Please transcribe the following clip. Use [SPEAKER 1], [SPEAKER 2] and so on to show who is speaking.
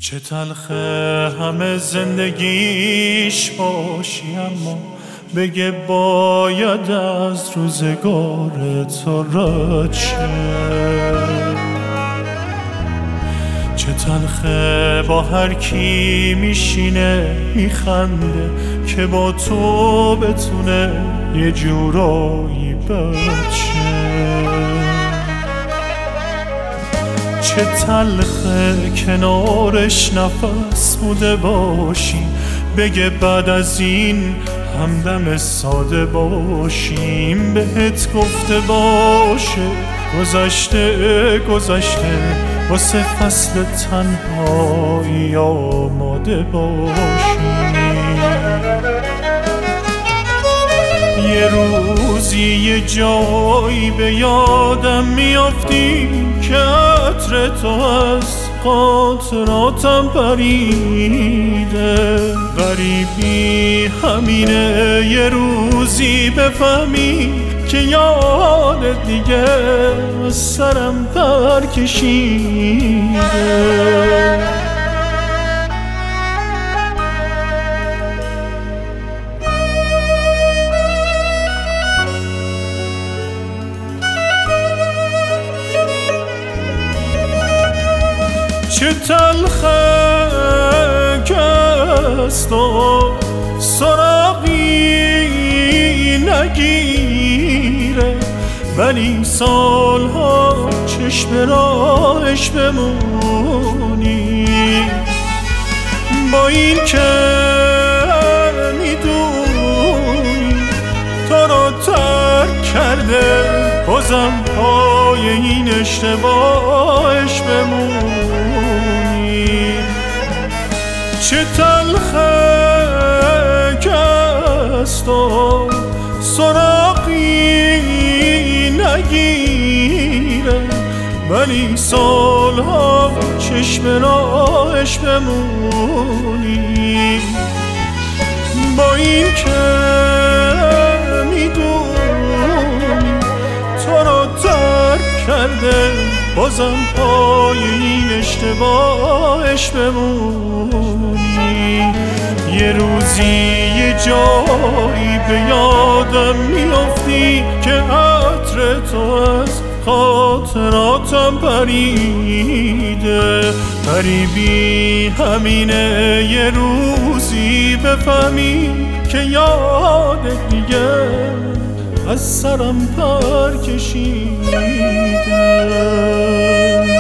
[SPEAKER 1] چه تلخه همه زندگیش باشی، اما بگه باید از روزگار تو رد شه. چه تلخه با هر کی میشینه میخنده که با تو بتونه یه جورایی بچه. چه تلخه کنارش نفس بوده باشی، بگه بعد از این همدم ساده باشیم. بهت گفته باشه گذشته گذشته، واسه فصل تنهایی آماده باشیم. یه روزی یه جایی به یادم میافتی که عطر تو از خاطراتم پریده. غریبی همینه یه روزی بفهمی که یادت دیگه از سرم پر کشیده. چه تلخه که از تو سراغی نگیره، ولی سالها چشم راهش بمونی. با این که میدونی تو رو ترک کرده، بازم پای این اشتباهش بمونی. چه تلخه که از تو سراغی نگیره، ولی سالها چشم راهش بمونی. با این که میدونی تو رو ترک کرده، بازم پای این اشتباهش بمونی. یه روزی یه جایی به یادم میافتی که عطر تو از خاطراتم پریده. غریبی همینه یه روزی بفهمی که یادت دیگه از سرم پر کشیده.